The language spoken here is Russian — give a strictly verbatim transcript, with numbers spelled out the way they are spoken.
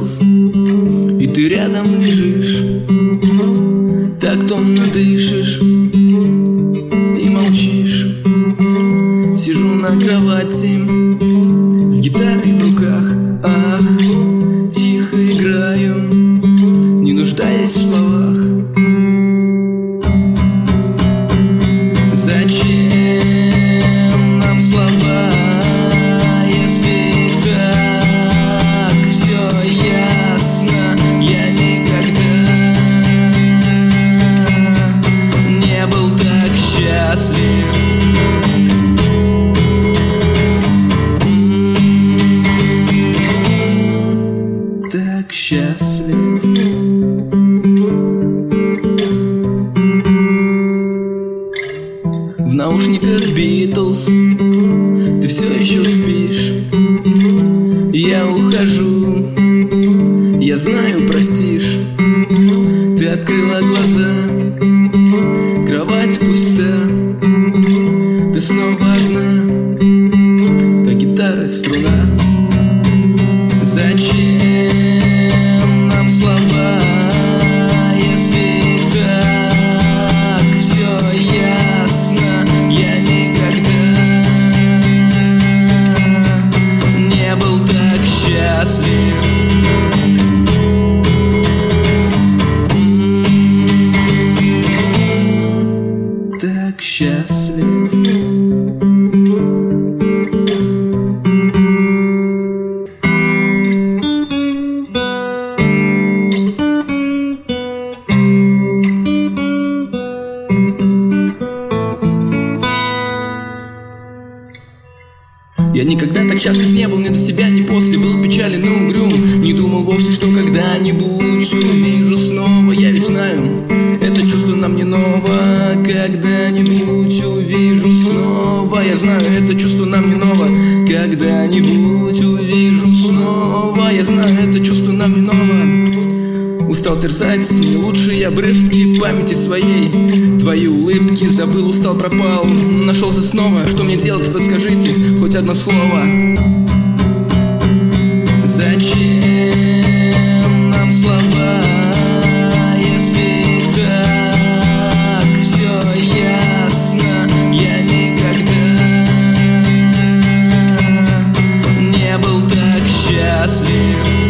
Битлз, и ты рядом лежишь, так томно дышишь и молчишь. Сижу на кровати с гитарой в руках, ах, тихо играю, не нуждаясь в словах. Зачем нам слова, если так все ясно? Я никогда не был так счастлив. Так счастлив. В наушниках Битлз, ты все еще спишь. Я ухожу, я знаю, простишь. Ты открыла глаза, кровать пуста, ты снова одна, как гитара струна. Зачем нам слова, если так все ясно? Я никогда не был так счастлив. Так счастлив. Я никогда так счастлив не был, ни до себя, ни после. Был печален и угрюм, не думал вовсе, что когда-нибудь увижу снова. Я ведь знаю, это чувство нам не ново. Когда-нибудь увижу снова. Я знаю, это чувство нам не ново. Когда-нибудь увижу снова. Я знаю, это чувство нам не ново. Устал терзать лучшие обрывки памяти своей. Твои улыбки забыл, устал, пропал. Нашелся снова, что мне делать, подскажите хоть одно слово. Зачем нам слова, если так все ясно? Я никогда не был так счастлив.